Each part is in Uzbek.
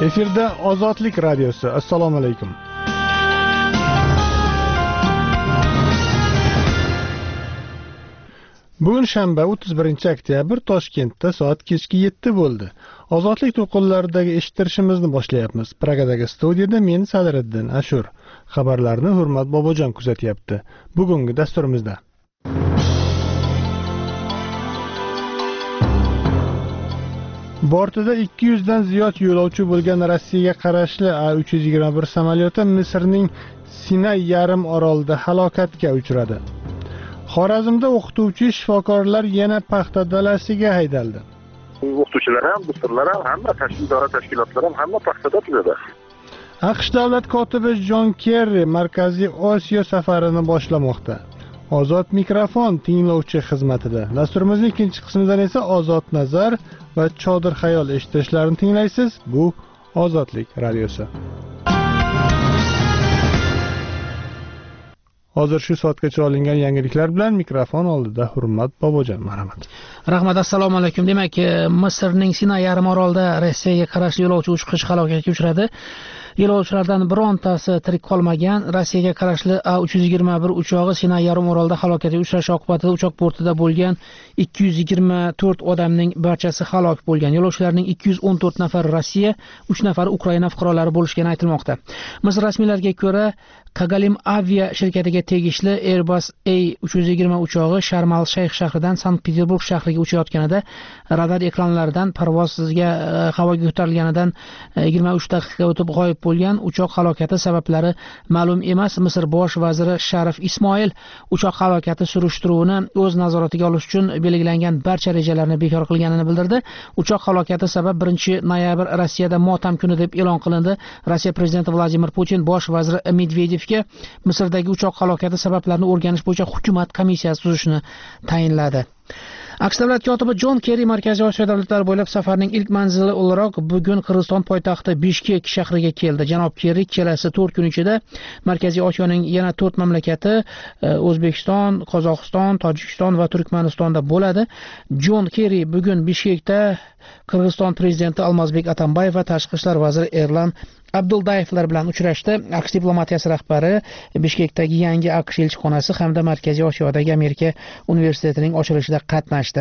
Efirda Ozodlik radiosi. Assalomu alaykum. Bugun shanba 31-oktyabr Toshkentda soat kechki 7 bo'ldi. Ozodlik to'lqinlaridagi eshittirishimizni boshlayapmiz. Pragadagi studiyada men Sadiriddin Ashur. Xabarlarni Hurmat Bobojon kuzatyapti. Bugungi dasturimizda bortida 200 dan ziyod yo'lovchi bo'lgan Rossiyaga qarashli A321 samolyoti Misrning Sinay yarim orolida halokatga uchradi. Xorazmda o'qituvchi shifokorlar yana paxta dalasiga haydaldi. O'qituvchilar ham, dostorlar ham, hamma idora tashkilotlar ham hamma paxtada turadi. AQSh davlat kotibi Jon Kerri Markaziy Osiyo safarini boshlamoqda. Ozod mikrofon tinglovchi xizmatida. Dasturimizning ikkinchi qismidan esa Ozod nazar va Chodir xayol eshittirishlarini tinglaysiz. Bu Ozodlik radiosi. Hozir shu soatgacha olingan yangiliklar bilan mikrofon oldida Hurmat Bobojon. Marhamat. Rahmat, assalomu alaykum. Demak, Misrning Sinay yarim orolida Rossiyaga qarashli yo'lovchi uchish halokatga uchradi. Yo'lovchilardan birontasi tirik qolmagan. Rossiyaga qarashli A321 uchog'i Sinay yarim orolida halokatga uchrashi oqibatida uchoq bortida bo'lgan 224 odamning barchasi halok bo'lgan. Yo'lovchilarning 214 nafari Rossiya, 3 nafari Ukraina fuqarolari bo'lishgani aytilmoqda. Misr rasmiylariga ko'ra, Kagalim Avia shirkatiga tegishli Airbus A320 uchog'i Sharm al-Shayx shahridan Sankt-Peterburg shahriga uchayotganida radar ekranlaridan parvozga havoga ko'tarilganidan 23 daqiqa o'tib g'oyib bo'lgan. Uchoq halokati sabablari ma'lum emas. Misr bosh vaziri Sharif Ismoil uchoq halokati surishtiruvini o'z nazoratiga olish uchun belgilangan barcha rejalarni bekor qilganini bildirdi. Uchoq halokati sabab 1-noyabr Rossiyada motam kuni deb e'lon qilindi. Rossiya prezidenti Vladimir Putin bosh vazir Medvedevga Misrdagi uchoq halokati sabablarini o'rganish bo'yicha hukumat komissiyasi tuzishni tayinladi. AQSh davlat kotibi Jon Kerri Markaziy Osiyo davlatlari bo'ylab safarning ilk manzili o'laroq bugun Qirg'iziston poytaxti Bishkek shahriga keldi. Janob Kerri kelasi 4 kun ichida Markaziy Osiyoning yana 4 mamlakati O'zbekiston, Qozog'iston, Tojikiston va Turkmanistonda bo'ladi. Jon Kerri bugun Bishkekda Qirg'iziston prezidenti Almazbek Atambayev va tashqi ishlar vaziri Erlan Abduldayevlar bilan uchrashdi. AQSh diplomatiyasi rahbari Bishkekdagi yangi AQSh elchixonasi hamda Markaziy Osiyodagi Amerika universitetining ochilishida qatnashdi.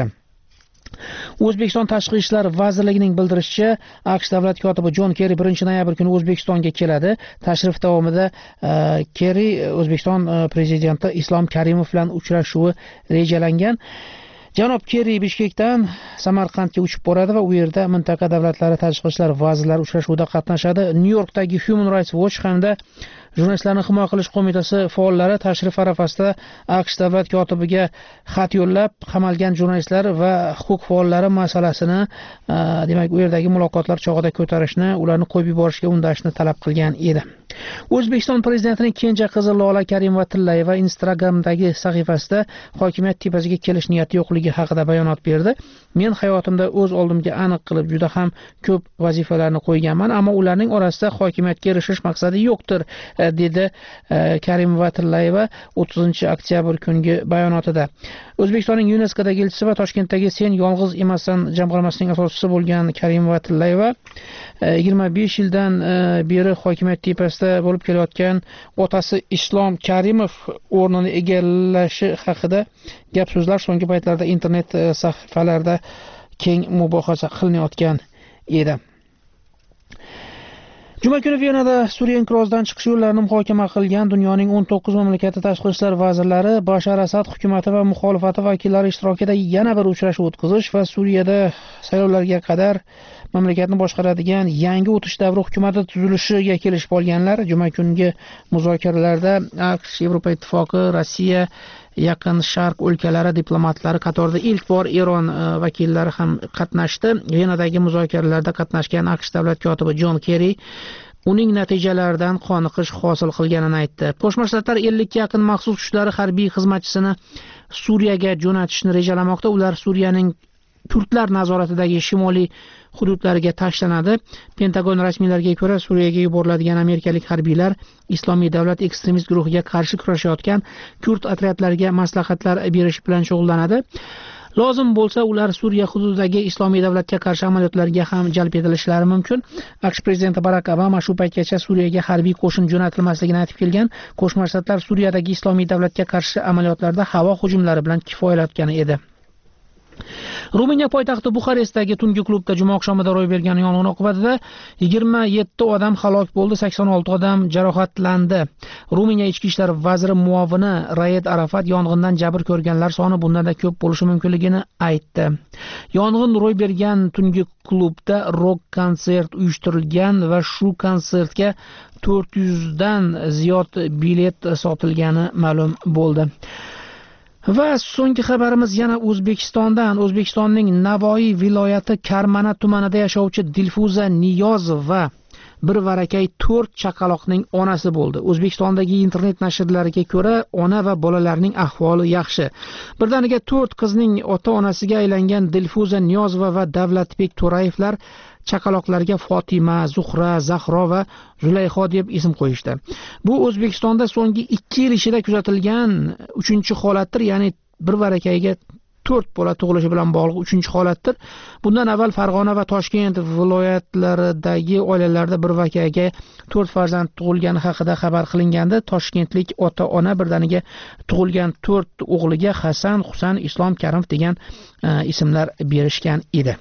O'zbekiston Tashqi ishlar vazirligining bildirishicha, AQSh davlat kotibi Jon Kerri 1-noyabr kuni O'zbekistonga keladi. Tashrif davomida Kerri O'zbekiston prezidenti Islom Karimov bilan uchrashuvi rejalangan. Janob Kerri Bishkekdan Samarqandga uchib boradi va u yerda mintaqa davlatlari tashqi ishlar vazirlari uchrashuvida qatnashadi. Nyu-Yorkdagi Human Rights Watch hamda Jurnalistlarni himoya qilish qo'mitasi faollari tashrif arafasida AQSh davlat kotibiga xat yo'llab, qamalgan jurnalistlar va huquq faollari masalasini, demak, u yerdagi muloqotlar chog'ida ko'tarishni, ularni qo'yib yuborishga undashni talab qilgan edi. O'zbekiston prezidentining kenja qizi Lola Karimova-Tillayeva Instagramdagi sahifasida hokimiyat tepasiga kelish niyati yo'qligi haqida bayonot berdi. Men hayotimda o'z oldimga aniq qilib juda ham ko'p vazifalarni qo'yganman, ammo ularning orasida hokimiyatga erishish maqsadi yo'qdir, dedi Karimova-Tillayeva 30-oktyabr kungi bayonotida. O'zbekistonning UNESCOdagi elchisi va Toshkentdagi Sen yolg'iz emassan jamg'armasining asoschisi bo'lgan Karimova-Tillayeva 25 yildan beri hokimiyat tepasida bo'lib kelayotgan otasi Islom Karimov o'rnini egallashi haqida gap so'zlar so'nggi paytlarda internet sahifalarida keng mubohaza qilinayotgan edi. Juma kuni Venada Suriya inqirozidan chiqish yo'llarini muhokama qilgan dunyoning 19 mamlakati tashqi ishlar vazirlari Bashar Asad hukumati va muxolifati vakillari ishtirokida yana bir uchrashuv o'tkazish va Suriyada saylovlarga qadar mamlakatni boshqaradigan yangi o'tish davri hukumati tuzilishiga kelishib olganlar. Juma kungi muzokaralarda AQSh, Yevropa Ittifoqi, Rossiya, Yaqin Sharq o'lkalari diplomatlari qatorida ilk bor Eron vakillari ham qatnashdi. Venadagi muzokaralarda qatnashgan AQSh davlat kotibi Jon Kerri uning natijalaridan qoniqish hosil qilganini aytdi. Qo'shma Shtatlar 50 ga yaqin maxsus kuchlari harbiy xizmatchisini Suriyaga jo'natishni rejalamoqda. Ular Suriyaning turklar nazoratidagi shimoliy hududlariga tashlanadi. Pentagon rasmiylariga ko'ra, Suriyaga yuboriladigan amerikalik harbiylar Islomiy davlat ekstremist guruhiga qarshi kurashayotgan kurd otryadlariga maslahatlar berish bilan shug'ullanadi. Lozim bo'lsa, ular Suriya hududidagi islomiy davlatga qarshi amaliyotlarga ham jalb etilishlari mumkin. AQSh prezidenti Barak Obama shu paytgacha Suriyaga harbiy qo'shin jo'natilmasligini aytib kelgan. Qo'shma Shtatlar Suriyadagi islomiy davlatga qarshi amaliyotlarda havo hujumlari bilan kifoyalanayotgan edi. Ruminiya poytaxti Buxarestdagi tungi klubda juma oqshomida ro'y bergan yong'in oqibatida 27 odam halok bo'ldi, 86 odam jarohatlandi. Ruminiya ichki ishlar vaziri muovini Raed Arafat yong'indan jabr ko'rganlar soni bundan ko'p bo'lishi mumkinligini aytdi. Yong'in ro'y bergan tungi klubda rock konsert uyushtirilgan va shu konsertga 400 dan ziyod bilet sotilgani ma'lum bo'ldi. Va so'nggi xabarimiz yana O'zbekistondan. O'zbekistonning Navoiy viloyati Karmana tumanida yashovchi Dilfuza Niyozova bir varakay 4 chaqaloqning onasi bo'ldi. O'zbekistondagi internet nashrlariga ko'ra, ona va bolalarning ahvoli yaxshi. Birdaniga 4 qizning ota-onasiga aylangan Dilfuza Niyozova va Davlatbek To'rayevlar chaqaloqlarga Fatima, Zuhra, Zahro va Zulayho deb ism qo'yishdi. Bu O'zbekistonda so'nggi 2 yil ichida kuzatilgan 3-holatdir, ya'ni bir varakayga 4 bola tug'ilishi bilan bog'liq 3-holatdir. Bundan avval Farg'ona va Toshkent viloyatlaridagi oilalarda bir varakayga 4 farzand tug'ilgani haqida xabar qilingandi. Toshkentlik ota-ona birdaniga tug'ilgan 4 o'g'liga Hasan, Husan, Islom, Karim degan ismlar berishgan edi.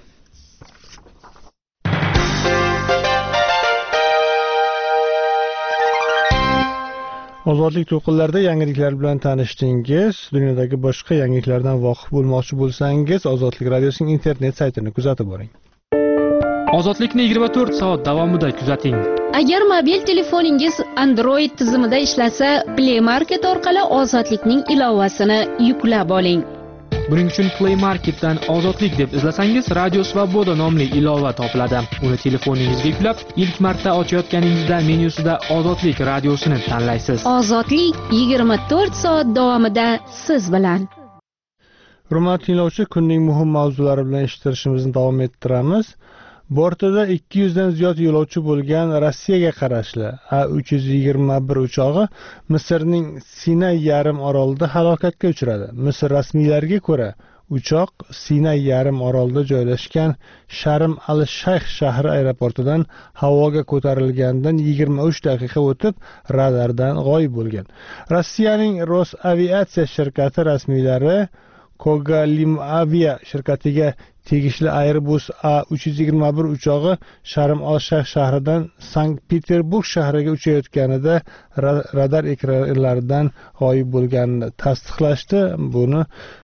Ozodlik to'lqinlarida yangiliklar bilan tanishdingiz. Dunyodagi boshqa yangiliklardan voqif bo'lmoqchi bo'lsangiz, Ozodlik radiosining internet saytini kuzatib boring. Ozodlikni 24 soat davomida kuzating. Agar mobil telefoningiz Android tizimida ishlasa, Play Market orqali Ozodlikning ilovasini yuklab oling. Buning uchun Play Marketdan Ozodlik deb izlasangiz, Radio Svoboda nomli ilova topiladi. Uni telefoningizga yuklab, ilk marta ochayotganingizda menyusida Ozodlik radiosini tanlaysiz. Ozodlik 24 soat davomida siz bilan. Hurmatli tinglovchi, kunning muhim mavzulari bilan eshittirishimizni davom ettiramiz. Bortida 200 dan ziyod yo'lovchi bo'lgan Rossiyaga qarashli A321 uchog'i Misrning Sinay yarim orolida halokatga uchradi. Misr rasmiylariga ko'ra, uchoq Sinay yarim orolida joylashgan Sharm al-Shayx shahri aeroportidan havoga ko'tarilgandan 23 daqiqa o'tib radardan g'oyib bo'lgan. Rossiyaning Rosaviatsiya shirkati rasmiylari Kogalimavia shirkatiga tegishli Airbus A321 uchog'i Sharm al-Shayx shahridan Sankt-Peterburg shahriga uchayotganida radar ekranlaridan g'oyib bo'lganini tasdiqlashdi. Buni